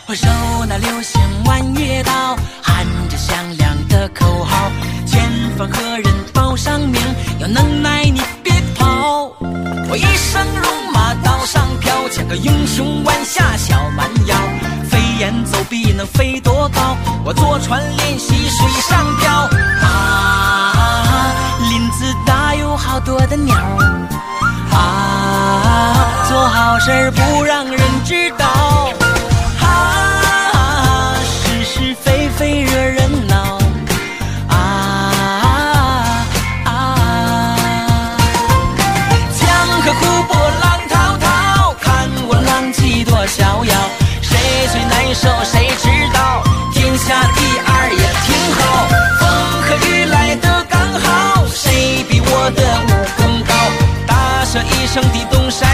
我手拿流星弯月刀，喊着响亮的口号，前方何人报上名，有能耐你别跑。我一生戎马刀上飘，像个英雄弯下小蛮腰，飞檐走壁能飞多高，我坐船练习水上漂。林子大有好多的鸟，做好事不让人知道，是是非非惹人恼，江河湖泊浪滔滔，看我浪迹多逍遥，谁最难受谁知道，天下第二也挺好，风和雨来得刚好，谁比我的武功高，大喝一声地动山